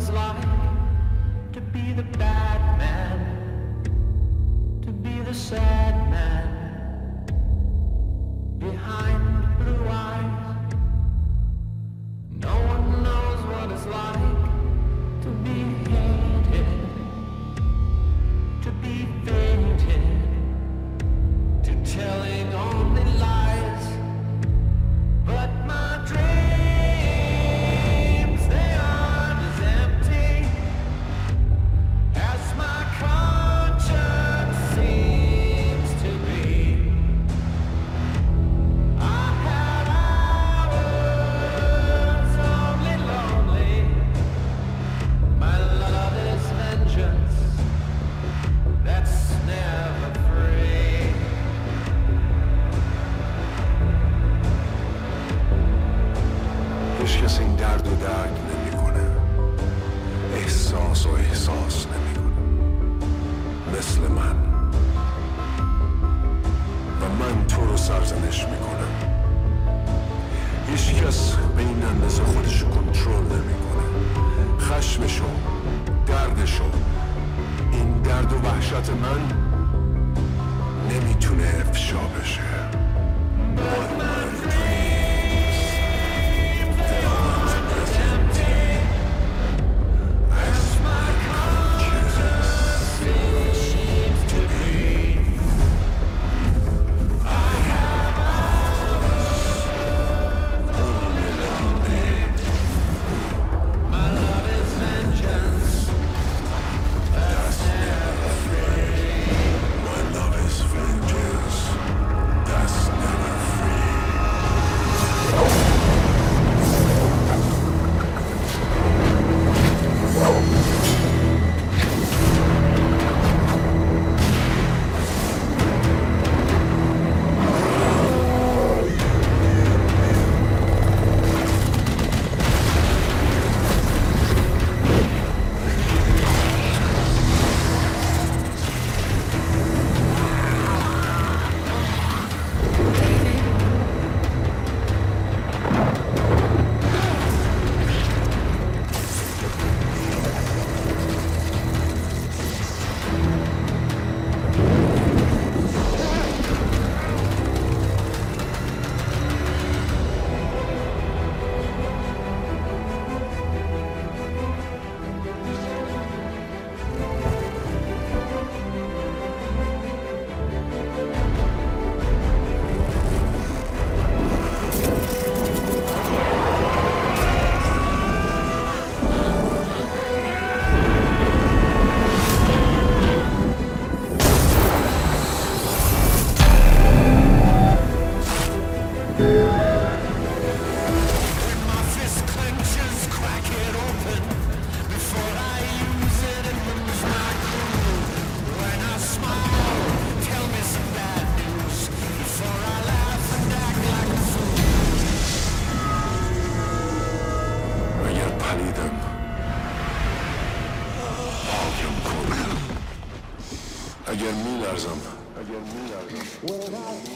it's like to be the bad man, to be the sad man behind blue eyes. No one knows what it's like to be hated, to be fainted, to telling only lies. But my dreams, they aren't as empty as my conscience seems to be. I had hours only lonely. My love is vengeance, that's never free. هیچ کس این درد و درک نمیکنه، احساس و احساس نمیکنه مثل من و من تو رو سرزنش میکنم. هیچ کس به این اندازه خودش رو کنترل نمیکنه. خشمشو، دردشو، این درد و وحشت من نمیتونه افشا بشه. اگر میلرزم